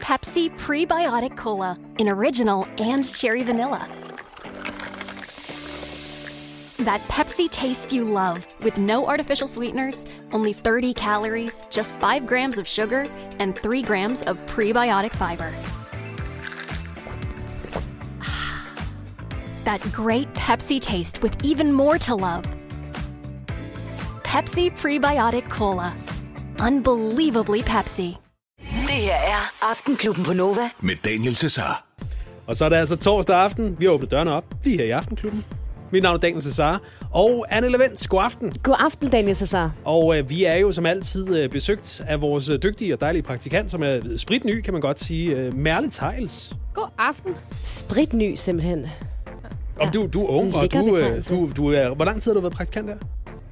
Pepsi Prebiotic Cola in original and cherry vanilla. That Pepsi taste you love, with no artificial sweeteners, only 30 calories, just 5 grams of sugar, and 3 grams of prebiotic fiber. That great Pepsi taste with even more to love. Pepsi Prebiotic Cola. Unbelievably Pepsi. Det her er Aftenklubben på Nova. Med Daniel Cesar. Og så er det altså torsdag aften. Vi åbner dørene op. Lige her i Aftenklubben. Mit navn er Daniel Cesar. Og Anne Levens, god aften. God aften, Daniel Cesar. Og vi er jo som altid besøgt af vores dygtige og dejlige praktikant, som er spritny, kan man godt sige, Merle Theils. God aften. Spritny, simpelthen. Og du er ung, og du er... Hvor lang tid har du været praktikant der?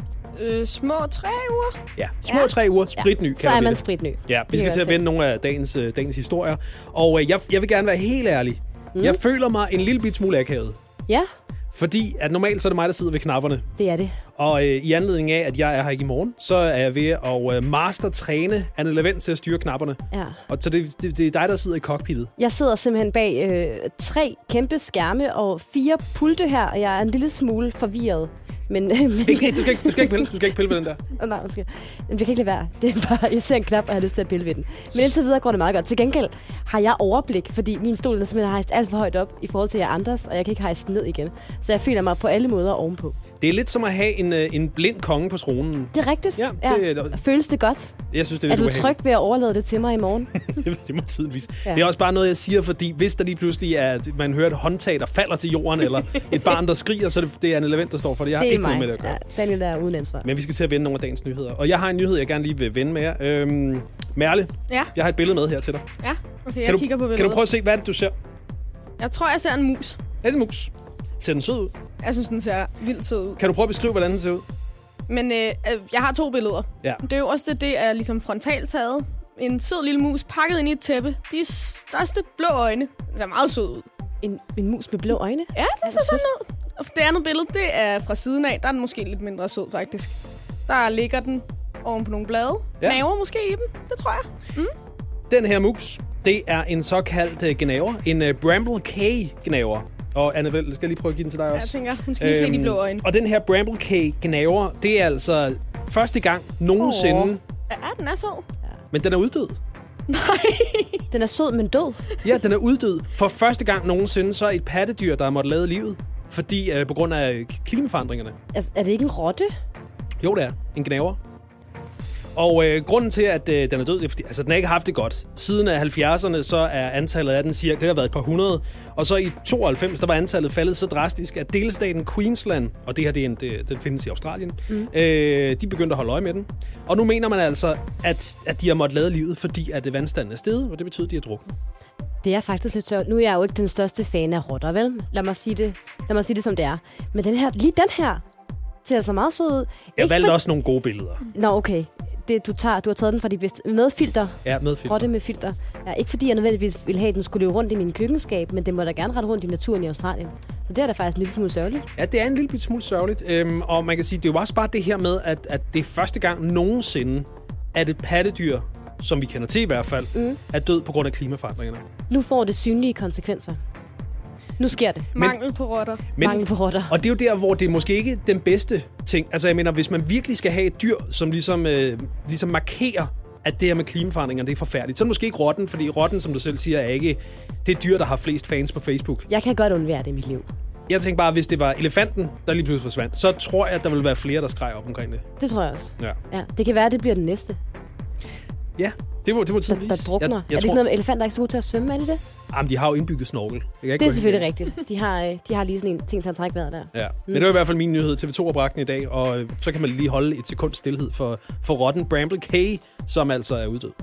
Små 3 uger. Ja, små 3 uger. Spritny. Så er man spritny. Ja, vi skal til at vende nogle af dagens historier. Og jeg vil gerne være helt ærlig. Jeg føler mig en lille bit smule akavet. Ja. Fordi at normalt så er det mig, der sidder ved knapperne. Det er det. Og i anledning af, at jeg er her ikke i morgen, så er jeg ved at mastertræne Anne Levens til at styre knapperne. Ja. Og så det er dig, der sidder i cockpittet. Jeg sidder simpelthen bag 3 kæmpe skærme og 4 pulte her, og jeg er en lille smule forvirret. Men du skal ikke pille ved den der. Nej, måske. Men det kan ikke lade være. Det er bare, jeg ser en knap, og jeg har lyst til at pille ved den. Men indtil videre går det meget godt. Til gengæld har jeg overblik, fordi min stol er simpelthen hejst alt for højt op i forhold til jer andres, og jeg kan ikke hejse den ned igen. Så jeg føler mig på alle måder ovenpå. Det er lidt som at have en blind konge på tronen. Det er rigtigt. Ja, føles det godt? Jeg synes, det er du tryg ved at overlade det til mig i morgen? Det må tiden vise. Ja. Det er også bare noget, jeg siger, fordi hvis der lige pludselig er, man hører et håndtag, der falder til jorden, eller et barn, der skriger, så det er Anne Levent, der står for det. Jeg har ikke noget med det at gøre. Ja, Daniel er uden ansvar. Men vi skal til at vende nogle af dagens nyheder. Og jeg har en nyhed, jeg gerne lige vil vende med jer. Merle, ja. Jeg har et billede med her til dig. Ja, okay, jeg kigger på billedet. Kan du prøve at se, hvad er det, du ser? Jeg tror, jeg ser en mus. Er det en mus? Ser den sød ud? Jeg synes, den ser vildt sød ud. Kan du prøve at beskrive, hvordan den ser ud? Men jeg har 2 billeder. Ja. Det er jo også det er ligesom frontalt taget. En sød lille mus pakket ind i et tæppe. De største blå øjne. Den ser meget sød ud. En mus med blå øjne? Ja, det ser sådan ud. Og det andet billede, det er fra siden af. Der er den måske lidt mindre sød, faktisk. Der ligger den oven på nogle blade. Ja. Naver måske i dem, det tror jeg. Mm. Den her mus, det er en såkaldt gnaver. En Bramble Cay-gnaver. Og Anne, skal jeg lige prøve at give den til dig også? Jeg tænker, hun skal lige se de blå øjne. Og den her Bramble Cay-gnaver, det er altså første gang nogensinde... Ja, den er sød. Men den er uddød. Nej. Den er sød, men død. Ja, den er uddød. For første gang nogensinde, så er et pattedyr, der har måttet lade livet. Fordi på grund af klimaforandringerne. Er det ikke en rotte? Jo, det er. En gnaver. Og grunden til, at den er død, det er, fordi den har ikke haft det godt. Siden af 70'erne, så er antallet af den cirka, det har været et par hundrede. Og så i 92, der var antallet faldet så drastisk, at delstaten Queensland, og det her, den findes i Australien, de begyndte at holde øje med den. Og nu mener man altså, at de har måttet lade livet, fordi at vandstanden er steget, og det betyder, at de er druknet. Det er faktisk lidt sjovt. Nu er jeg jo ikke den største fan af rotter, vel? Lad mig sige det, som det er. Men lige den her ser altså meget sød ud. Jeg valgte også nogle gode billeder. Nå, okay. Du har taget den fra de bedste. Med filter. Ja, med filter. Rotte med filter. Ja, ikke fordi jeg nødvendigvis ville have, at den skulle løbe rundt i min køkkenskab, men den må da gerne rette rundt i naturen i Australien. Så det er da faktisk en lille smule sørgeligt. Ja, det er en lille smule sørgeligt. Og man kan sige, det er jo også bare det her med, at det er første gang nogensinde, at et pattedyr, som vi kender til i hvert fald, er død på grund af klimaforandringerne. Nu får det synlige konsekvenser. Nu sker det. Mangel på rotter. Mangel på rotter. Og det er jo der, hvor det er måske ikke den bedste ting. Altså jeg mener, hvis man virkelig skal have et dyr, som ligesom markerer, at det her med klimaforandringer, det er forfærdeligt. Så er det måske ikke rotten, fordi rotten, som du selv siger, er ikke det dyr, der har flest fans på Facebook. Jeg kan godt undvære det i mit liv. Jeg tænker bare, hvis det var elefanten, der lige pludselig forsvandt, så tror jeg, at der vil være flere, der skreg op omkring det. Det tror jeg også. Ja. Det kan være, at det bliver den næste. Ja, det må tiden vise. Der drukner. Er det ikke noget med elefanter, der ikke er så gode til at svømme, er det det? Jamen, de har jo indbygget snorkel. Det er selvfølgelig rigtigt. De har lige sådan en ting til at trække vejret der. Ja, men det var i hvert fald min nyhed. TV2 har bragt den i dag, og så kan man lige holde et sekund stilhed for rotten Bramble Cay, som altså er uddød.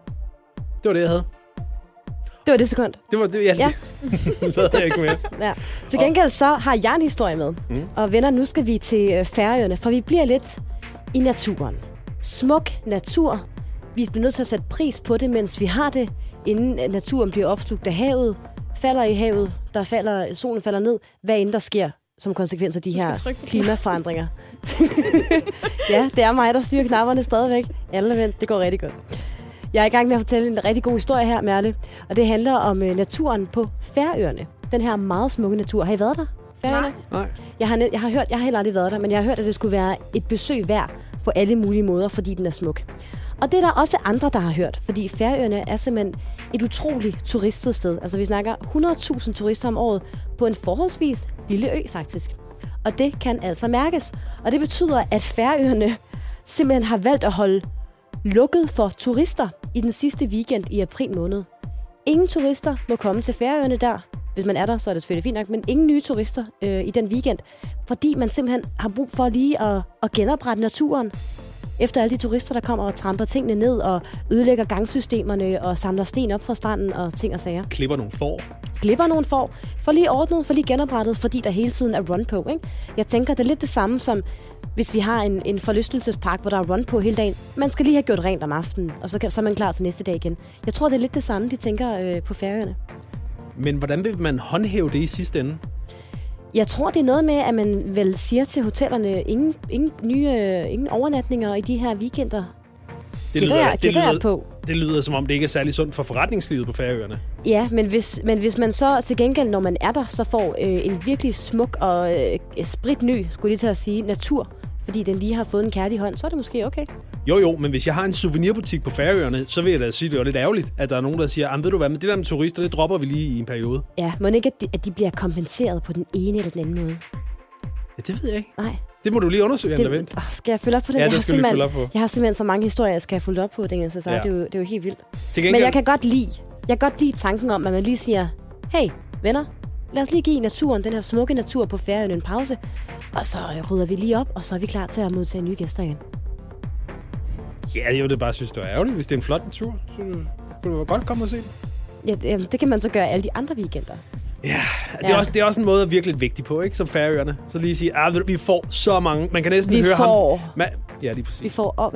Det var det, jeg havde. Det var det sekund. Det var det, ja. Så havde jeg ikke mere. Ja. Til gengæld så har jeg en historie med. Og venner, nu skal vi til Færøerne, for vi bliver lidt i naturen. Smuk natur. Vi bliver nødt til at sætte pris på det, mens vi har det, inden naturen bliver opslugt af havet, falder i havet, solen falder ned, hvad end der sker som konsekvens af de her klimaforandringer. Ja, det er mig, der styrer knapperne stadigvæk. Alle vent, det går rigtig godt. Jeg er i gang med at fortælle en rigtig god historie her, Merle. Og det handler om naturen på Færøerne. Den her meget smukke natur. Har I været der? Færøerne? Nej. Jeg har heller aldrig været der, men jeg har hørt, at det skulle være et besøg værd på alle mulige måder, fordi den er smuk. Og det er der også andre, der har hørt, fordi Færøerne er simpelthen et utroligt turistet sted. Altså vi snakker 100.000 turister om året på en forholdsvis lille ø faktisk. Og det kan altså mærkes. Og det betyder, at Færøerne simpelthen har valgt at holde lukket for turister i den sidste weekend i april måned. Ingen turister må komme til Færøerne der. Hvis man er der, så er det selvfølgelig fint nok, men ingen nye turister i den weekend, fordi man simpelthen har brug for lige at genoprette naturen. Efter alle de turister, der kommer og tramper tingene ned og ødelægger gangsystemerne og samler sten op fra stranden og ting og sager. Klipper nogle får. For lige ordnet, for lige genoprettet, fordi der hele tiden er run på. Ikke? Jeg tænker, det er lidt det samme som, hvis vi har en forlystelsespark, hvor der er run på hele dagen. Man skal lige have gjort rent om aftenen, og så er man klar til næste dag igen. Jeg tror, det er lidt det samme, de tænker på Færøerne. Men hvordan vil man håndhæve det i sidste ende? Jeg tror, det er noget med, at man vel siger til hotellerne, ingen overnatninger i de her weekender. Det lyder som om, det ikke er særlig sundt for forretningslivet på Færøerne. Ja, men hvis man så til gengæld, når man er der, så får en virkelig smuk og spritny, skulle jeg til at sige, natur, fordi den lige har fået en kærlig hånd, så er det måske okay. Jo, men hvis jeg har en souvenirbutik på Færøerne, så vil jeg da sige, at det er lidt ærgerligt, at der er nogen, der siger, ved du hvad, men det der med turister, det dropper vi lige i en periode. Ja, må ikke, at de bliver kompenseret på den ene eller den anden måde? Ja, det ved jeg ikke. Nej. Det må du lige undersøge, Anna Wendt. Skal jeg følge op på det? Ja, det skal vi følge op på. Jeg har simpelthen så mange historier, jeg skal følge op på, det er jo helt vildt. Gengæld... Men jeg kan godt lide tanken om, at man lige siger, hey, venner, lad os lige give naturen, den her smukke natur på Færøerne, en pause, og så rydder vi lige op, og så er vi klar til at modtage nye gæster igen. Ja, jeg ville bare synes, det var ærgerligt. Hvis det er en flot natur, så kunne du godt komme og se det. Ja, det kan man så gøre alle de andre weekender. Ja, det er også en måde at virke lidt vigtig på, ikke? Som Færøerne. Så lige sige, vi får så mange. Man kan næsten høre ham. Ja, lige præcis. Vi får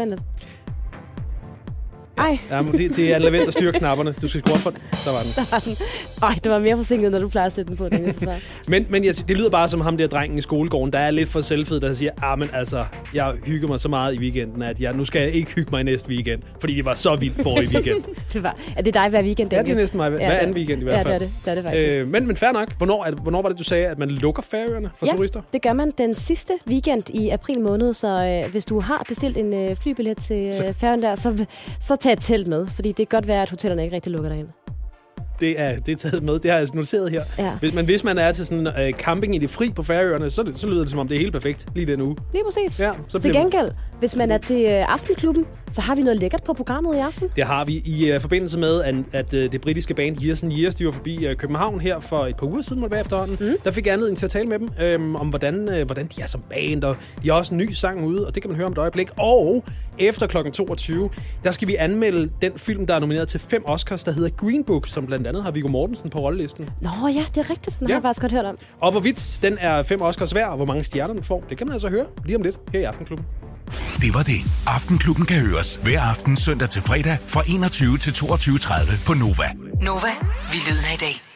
Ej. Ja, men det er Anna Wendt, der styrer knapperne. Du skal skrue for den. Der var den. Ej, det var mere forsinket, når du plejer at sætte den på. Men det lyder bare som ham der drengen i skolegården, der er lidt for selvfed, der siger, men altså, jeg hygger mig så meget i weekenden, at nu skal jeg ikke hygge mig næste weekend, fordi det var så vildt forrige weekend. Er det dig hver weekend? Ja, det er næsten mig hver anden weekend i hvert fald. Ja, det er det faktisk. Men fair nok. Hvornår var det, du sagde, at man lukker Færøerne for turister? Det gør man den sidste weekend i april måned, så hvis du har bestilt en flybillet til Færøerne der, så tag et telt med, fordi det kan godt være, at hotellerne ikke rigtig lukker dig ind. Det er taget med. Det har jeg noteret her. Ja. Men hvis man er til sådan camping i det fri på Færøerne, så lyder det som om, det er helt perfekt lige den uge. Lige præcis. Ja, til gengæld, hvis man er til Aftenklubben, så har vi noget lækkert på programmet i aften. Det har vi i forbindelse med, at det britiske band Years and Years var forbi København her for et par uger siden, måtte være efterhånden. Der fik jeg anledning til at tale med dem om, hvordan de er som band, og de har også en ny sang ude, og det kan man høre om et øjeblik. Og efter kl. 22, der skal vi anmelde den film, der er nomineret til 5 Oscars, der hedder Green Book, som blandt andet har Viggo Mortensen på rollelisten. Nå ja, det er rigtigt. Den har jeg faktisk godt hørt om. Og hvorvidt den er 5 Oscars værd, og hvor mange stjerner den får, det kan man altså høre lige om lidt her i Aftenklubben. Det var det. Aftenklubben kan høres hver aften søndag til fredag fra 21 til 22.30 på Nova. Nova, vi lyder i dag.